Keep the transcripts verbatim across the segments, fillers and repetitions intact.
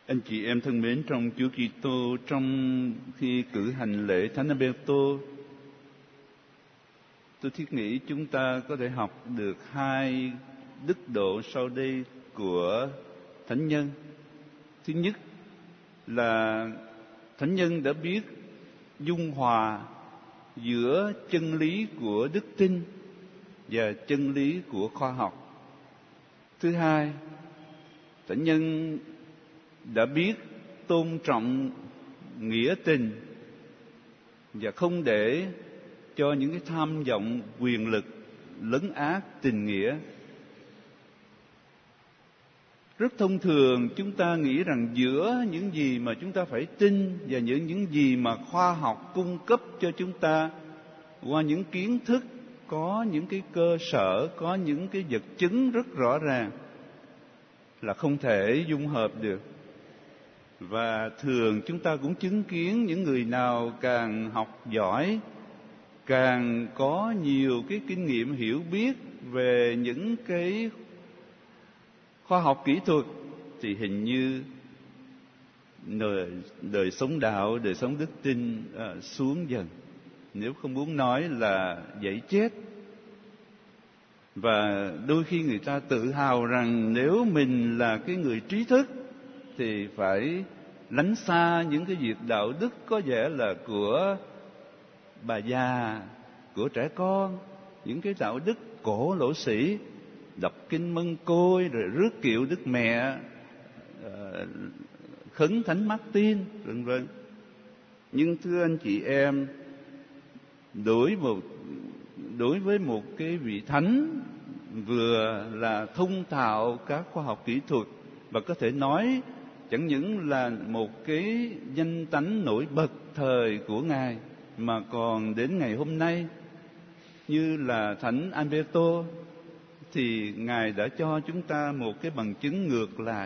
Anh chị em thân mến trong Chúa Kitô, trong khi cử hành lễ Thánh Alberto, tôi thiết nghĩ chúng ta có thể học được hai đức độ sau đây của Thánh Nhân. Thứ nhất là Thánh Nhân đã biết dung hòa giữa chân lý của đức tin và chân lý của khoa học. Thứ hai, Thánh Nhân đã biết tôn trọng nghĩa tình và không để cho những cái tham vọng quyền lực lấn át tình nghĩa. Rất thông thường chúng ta nghĩ rằng giữa những gì mà chúng ta phải tin và những những gì mà khoa học cung cấp cho chúng ta qua những kiến thức có những cái cơ sở, có những cái vật chứng rất rõ ràng là không thể dung hợp được. Và thường chúng ta cũng chứng kiến những người nào càng học giỏi, càng có nhiều cái kinh nghiệm hiểu biết về những cái khoa học kỹ thuật thì hình như đời, đời sống đạo, đời sống đức tin à, xuống dần. Nếu không muốn nói là dãy chết. Và đôi khi người ta tự hào rằng nếu mình là cái người trí thức thì phải lánh xa những cái việc đạo đức có vẻ là của bà già, của trẻ con, những cái đạo đức cổ lỗ sĩ, đọc kinh Mân Côi rồi rước kiệu Đức Mẹ, khấn Thánh Mác-tin, vân vân. Nhưng thưa anh chị em, đối một đối với một cái vị thánh vừa là thông thạo các khoa học kỹ thuật và có thể nói chẳng những là một cái danh tánh nổi bật thời của Ngài, mà còn đến ngày hôm nay như là Thánh Alberto thì Ngài đã cho chúng ta một cái bằng chứng ngược lại.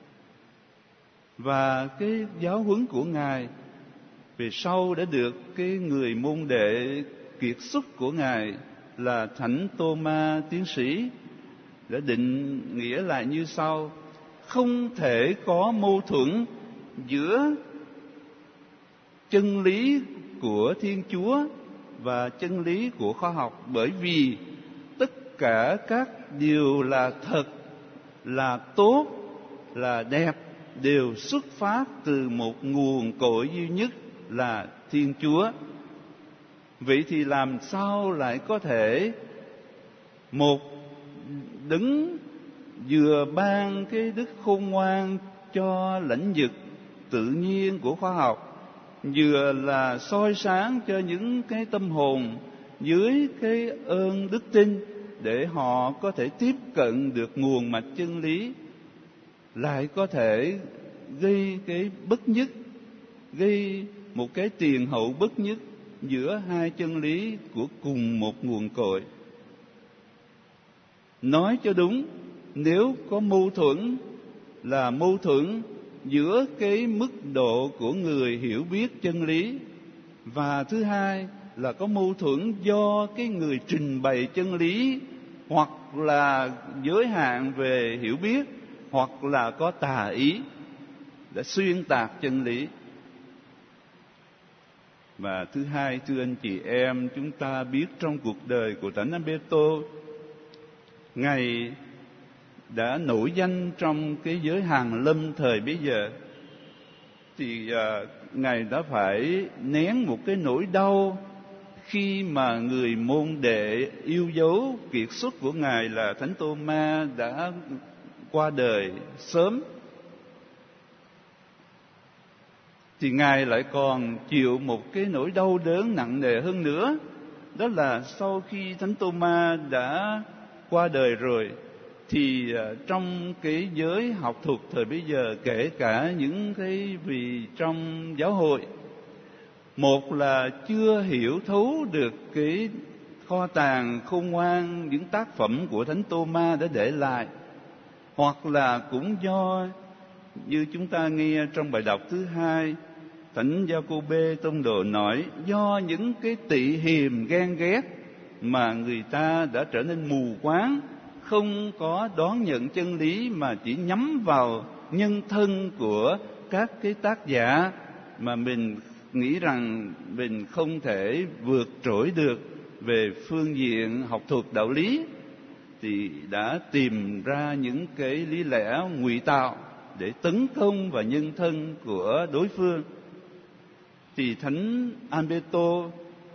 Và cái giáo huấn của Ngài về sau đã được cái người môn đệ kiệt xuất của Ngài là Thánh Tô-ma tiến sĩ đã định nghĩa lại như sau: không thể có mâu thuẫn giữa chân lý của Thiên Chúa và chân lý của khoa học, bởi vì tất cả các điều là thật, là tốt, là đẹp đều xuất phát từ một nguồn cội duy nhất là Thiên Chúa. Vậy thì làm sao lại có thể một đấng vừa ban cái đức khôn ngoan cho lãnh vực tự nhiên của khoa học, vừa là soi sáng cho những cái tâm hồn dưới cái ơn đức tin để họ có thể tiếp cận được nguồn mạch chân lý, lại có thể gây cái bất nhất, gây một cái tiền hậu bất nhất giữa hai chân lý của cùng một nguồn cội? Nói cho đúng, nếu có mâu thuẫn là mâu thuẫn giữa cái mức độ của người hiểu biết chân lý, và thứ hai là có mâu thuẫn do cái người trình bày chân lý hoặc là giới hạn về hiểu biết, hoặc là có tà ý để xuyên tạc chân lý. Và thứ hai, thưa anh chị em, chúng ta biết trong cuộc đời của Thánh Alberto, Ngài đã nổi danh trong cái giới hàn lâm thời bấy giờ, thì uh, Ngài đã phải nén một cái nỗi đau khi mà người môn đệ yêu dấu kiệt xuất của Ngài là Thánh Tô-ma đã qua đời sớm. Thì Ngài lại còn chịu một cái nỗi đau đớn nặng nề hơn nữa, đó là sau khi Thánh Tô-ma đã qua đời rồi, thì trong cái giới học thuật thời bấy giờ, kể cả những cái vị trong giáo hội, một là chưa hiểu thấu được cái kho tàng khôn ngoan, những tác phẩm của Thánh Tô-ma đã để lại, hoặc là cũng do như chúng ta nghe trong bài đọc thứ hai, Thánh Gia-cô-bê tông đồ nói, do những cái tị hiềm ghen ghét mà người ta đã trở nên mù quáng, không có đón nhận chân lý mà chỉ nhắm vào nhân thân của các cái tác giả mà mình nghĩ rằng mình không thể vượt trội được về phương diện học thuật đạo lý, thì đã tìm ra những cái lý lẽ ngụy tạo để tấn công vào nhân thân của đối phương. Thì Thánh Alberto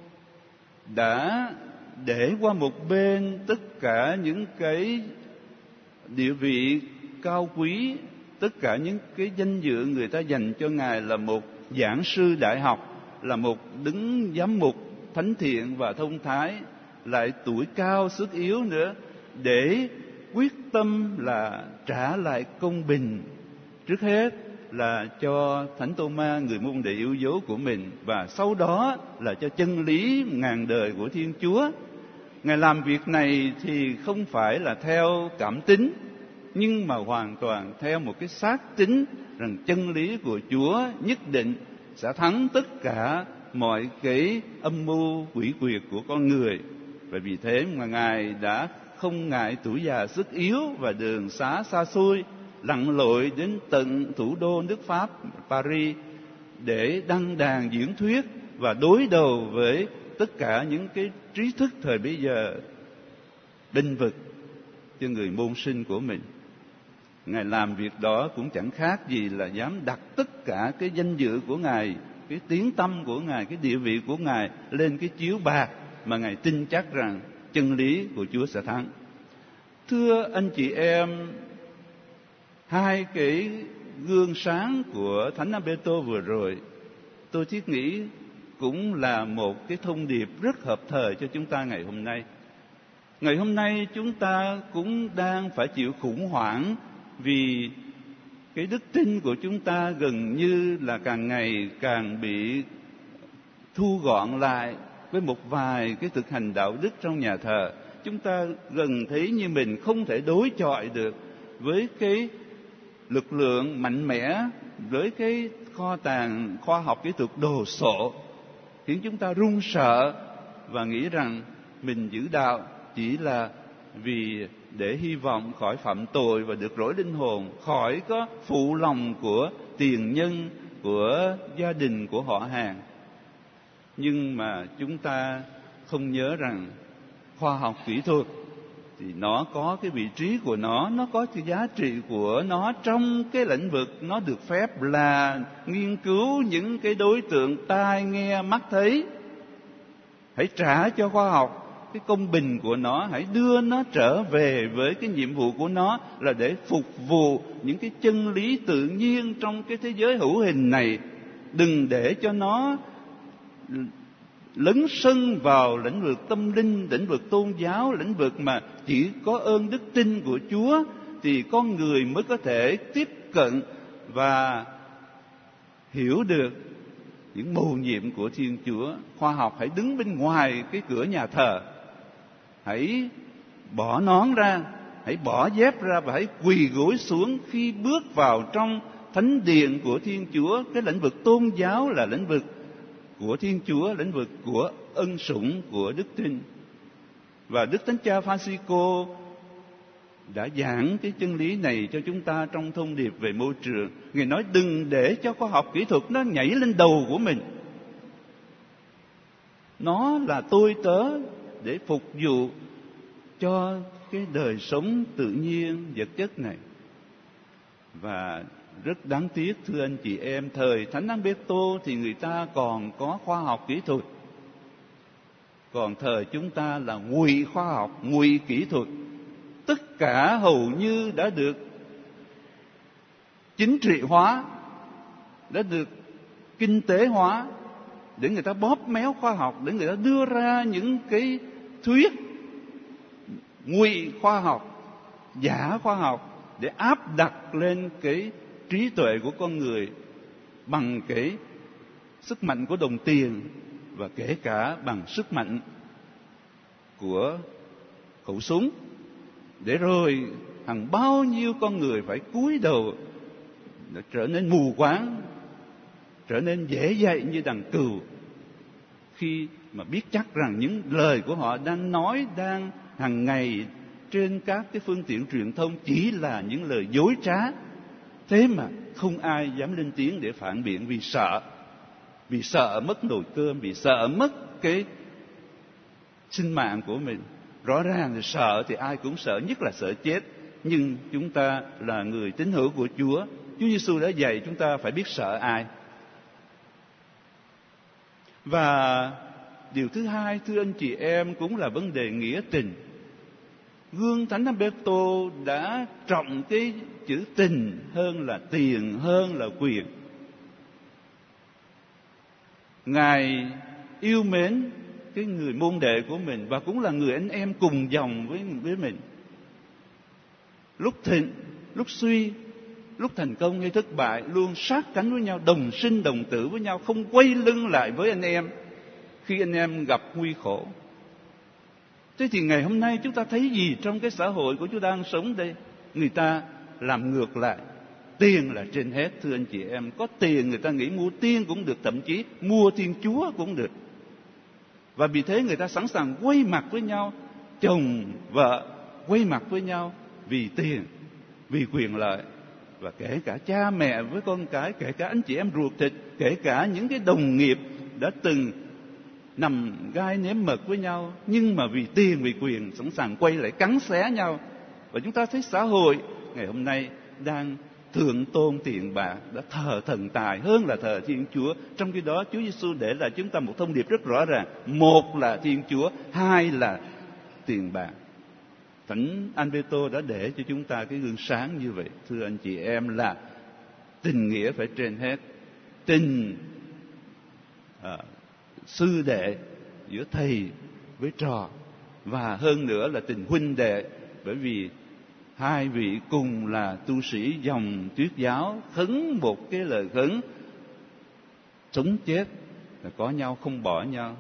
đã để qua một bên tất cả những cái địa vị cao quý, tất cả những cái danh dự người ta dành cho Ngài là một giảng sư đại học, là một đứng giám mục thánh thiện và thông thái, lại tuổi cao sức yếu nữa, để quyết tâm là trả lại công bình, trước hết là cho Thánh Tô-ma, người môn đệ yêu dấu của mình, và sau đó là cho chân lý ngàn đời của Thiên Chúa. Ngài làm việc này thì không phải là theo cảm tính, nhưng mà hoàn toàn theo một cái xác tín rằng chân lý của Chúa nhất định sẽ thắng tất cả mọi cái âm mưu quỷ quyệt của con người. Và vì thế mà Ngài đã không ngại tuổi già sức yếu và đường xá xa xôi, lặn lội đến tận thủ đô nước Pháp, Paris, để đăng đàn diễn thuyết và đối đầu với tất cả những cái trí thức thời bấy giờ, bênh vực cho người môn sinh của mình. Ngài làm việc đó cũng chẳng khác gì là dám đặt tất cả cái danh dự của Ngài, cái tiếng tăm của Ngài, cái địa vị của Ngài lên cái chiếu bạc mà Ngài tin chắc rằng chân lý của Chúa sẽ thắng. Thưa anh chị em, hai cái gương sáng của Thánh Alberto vừa rồi, tôi thiết nghĩ cũng là một cái thông điệp rất hợp thời cho chúng ta ngày hôm nay. Ngày hôm nay chúng ta cũng đang phải chịu khủng hoảng vì cái đức tin của chúng ta gần như là càng ngày càng bị thu gọn lại với một vài cái thực hành đạo đức trong nhà thờ. Chúng ta gần thấy như mình không thể đối chọi được với cái lực lượng mạnh mẽ, với cái kho tàng khoa học kỹ thuật đồ sộ, khiến chúng ta run sợ và nghĩ rằng mình giữ đạo chỉ là vì để hy vọng khỏi phạm tội và được rỗi linh hồn, khỏi có phụ lòng của tiền nhân, của gia đình, của họ hàng. Nhưng mà chúng ta không nhớ rằng khoa học kỹ thuật thì nó có cái vị trí của nó, nó có cái giá trị của nó trong cái lĩnh vực nó được phép là nghiên cứu những cái đối tượng tai nghe mắt thấy. Hãy trả cho khoa học cái công bình của nó, hãy đưa nó trở về với cái nhiệm vụ của nó là để phục vụ những cái chân lý tự nhiên trong cái thế giới hữu hình này. Đừng để cho nó lấn sân vào lĩnh vực tâm linh, lĩnh vực tôn giáo, lĩnh vực mà chỉ có ơn đức tin của Chúa thì con người mới có thể tiếp cận và hiểu được những mầu nhiệm của Thiên Chúa. Khoa học hãy đứng bên ngoài cái cửa nhà thờ, hãy bỏ nón ra, hãy bỏ dép ra và hãy quỳ gối xuống khi bước vào trong thánh điện của Thiên Chúa. Cái lĩnh vực tôn giáo là lĩnh vực của Thiên Chúa, lĩnh vực của ân sủng, của đức tin. Và Đức Thánh Cha Francisco đã giảng cái chân lý này cho chúng ta trong thông điệp về môi trường. Ngài nói đừng để cho khoa học kỹ thuật nó nhảy lên đầu của mình. Nó là tôi tớ để phục vụ cho cái đời sống tự nhiên vật chất này. Và rất đáng tiếc thưa anh chị em, thời Thánh Alberto thì người ta còn có khoa học kỹ thuật, còn thời chúng ta là ngụy khoa học, ngụy kỹ thuật. Tất cả hầu như đã được chính trị hóa, đã được kinh tế hóa, để người ta bóp méo khoa học, để người ta đưa ra những cái thuyết ngụy khoa học, giả khoa học, để áp đặt lên cái trí tuệ của con người bằng cái sức mạnh của đồng tiền, và kể cả bằng sức mạnh của khẩu súng, để rồi hàng bao nhiêu con người phải cúi đầu, trở nên mù quáng, trở nên dễ dậy như đàn cừu, khi mà biết chắc rằng những lời của họ đang nói, đang hàng ngày trên các cái phương tiện truyền thông chỉ là những lời dối trá, Thế mà không ai dám lên tiếng để phản biện vì sợ. Vì sợ mất nồi cơm, vì sợ mất cái sinh mạng của mình. Rõ ràng là sợ thì ai cũng sợ, nhất là sợ chết. Nhưng chúng ta là người tín hữu của Chúa. Chúa Giêsu đã dạy chúng ta phải biết sợ ai. Và điều thứ hai, thưa anh chị em, cũng là vấn đề nghĩa tình. Gương Thánh Alberto đã trọng cái chữ tình hơn là tiền, hơn là quyền. Ngài yêu mến cái người môn đệ của mình và cũng là người anh em cùng dòng với với mình. Lúc thịnh, lúc suy, lúc thành công hay thất bại, luôn sát cánh với nhau, đồng sinh đồng tử với nhau, không quay lưng lại với anh em khi anh em gặp nguy khổ. Thế thì ngày hôm nay chúng ta thấy gì trong cái xã hội của chúng ta đang sống đây? Người ta làm ngược lại. Tiền là trên hết, thưa anh chị em. Có tiền người ta nghĩ mua tiên cũng được, thậm chí mua Thiên Chúa cũng được. Và vì thế người ta sẵn sàng quay mặt với nhau, chồng, vợ quay mặt với nhau vì tiền, vì quyền lợi. Và kể cả cha mẹ với con cái, kể cả anh chị em ruột thịt, kể cả những cái đồng nghiệp đã từng nằm gai nếm mật với nhau, nhưng mà vì tiền, vì quyền sẵn sàng quay lại cắn xé nhau. Và chúng ta thấy xã hội ngày hôm nay đang thượng tôn tiền bạc, đã thờ thần tài hơn là thờ Thiên Chúa. Trong khi đó Chúa Giêsu để lại chúng ta một thông điệp rất rõ ràng: một là Thiên Chúa, hai là tiền bạc. Thánh Alberto đã để cho chúng ta cái gương sáng như vậy, thưa anh chị em, là tình nghĩa phải trên hết. Tình à, sư đệ giữa thầy với trò, và hơn nữa là tình huynh đệ, bởi vì hai vị cùng là tu sĩ dòng Tuyết giáo, khấn một cái lời khấn sống chết là có nhau, không bỏ nhau.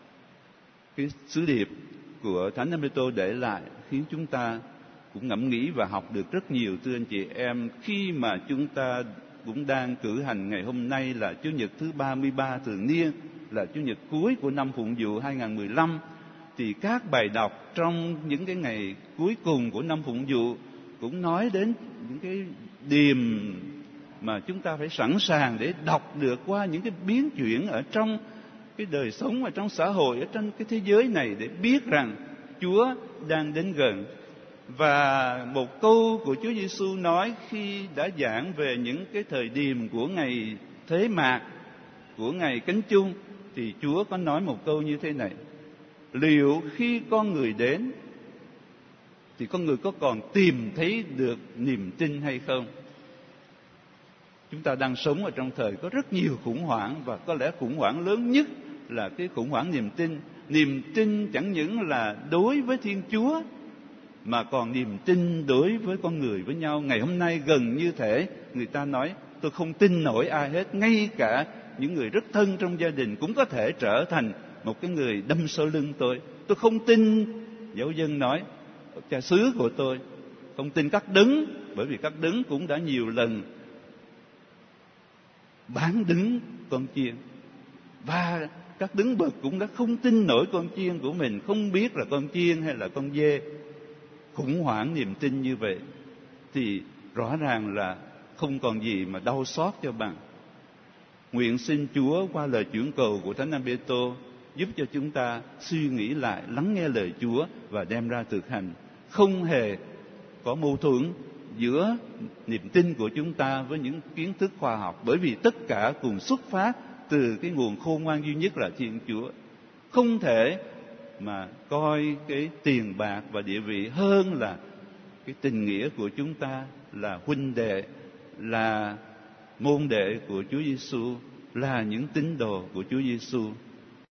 Cái sứ điệp của Thánh Alberto để lại khiến chúng ta cũng ngẫm nghĩ và học được rất nhiều, thưa anh chị em. Khi mà chúng ta cũng đang cử hành ngày hôm nay là Chủ nhật thứ ba mươi ba thường niên, là Chủ nhật cuối của năm Phụng Dụ hai không một lăm, thì các bài đọc trong những cái ngày cuối cùng của năm Phụng Dụ cũng nói đến những cái điềm mà chúng ta phải sẵn sàng để đọc được qua những cái biến chuyển ở trong cái đời sống, ở trong xã hội, ở trong cái thế giới này, để biết rằng Chúa đang đến gần. Và một câu của Chúa Giêsu nói khi đã giảng về những cái thời điểm của ngày Thế Mạc, của ngày Cánh Chung, thì Chúa có nói một câu như thế này: liệu khi con người đến thì con người có còn tìm thấy được niềm tin hay không? Chúng ta đang sống ở trong thời có rất nhiều khủng hoảng, và có lẽ khủng hoảng lớn nhất là cái khủng hoảng niềm tin. Niềm tin chẳng những là đối với Thiên Chúa, mà còn niềm tin đối với con người với nhau. Ngày hôm nay gần như thể người ta nói tôi không tin nổi ai hết, ngay cả những người rất thân trong gia đình cũng có thể trở thành một cái người đâm sau lưng tôi. Tôi không tin, giáo dân nói, cha xứ của tôi, không tin các đấng, bởi vì các đấng cũng đã nhiều lần bán đứng con chiên, và các đấng bậc cũng đã không tin nổi con chiên của mình, không biết là con chiên hay là con dê. Khủng hoảng niềm tin như vậy thì rõ ràng là không còn gì mà đau xót cho bằng. Nguyện xin Chúa qua lời chuyển cầu của Thánh Alberto giúp cho chúng ta suy nghĩ lại, lắng nghe lời Chúa và đem ra thực hành. Không hề có mâu thuẫn giữa niềm tin của chúng ta với những kiến thức khoa học, bởi vì tất cả cùng xuất phát từ cái nguồn khôn ngoan duy nhất là Thiên Chúa. Không thể mà coi cái tiền bạc và địa vị hơn là cái tình nghĩa của chúng ta, là huynh đệ, là môn đệ của Chúa Giêsu, là những tín đồ của Chúa Giêsu.